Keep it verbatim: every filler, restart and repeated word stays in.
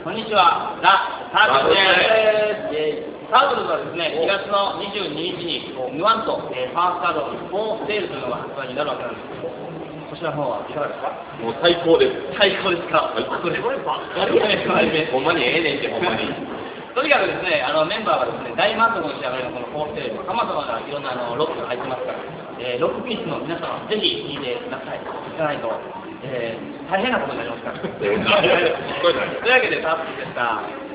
こんにちは、ザ・サークルです。サークルはですね、しがつのにじゅうににちにヌワンと、えー、ファーストアルバムフォーセールというのが発売になるわけなんですけど、こちらの方はいかがですか？ もう最高です。 最高ですか？ はい、 これこればっかりやね、 ほんまにええねんって、ほんまに。 とにかくですね、あのメンバーはですね、大満足の仕上がりのこのフォーセール、さまざまないろんなあのロックが入ってますから、えー、ロックピースの皆様、ぜひ聴いてください。聴かないと、えー、大変なことになりますから。というわけで、サークルでした。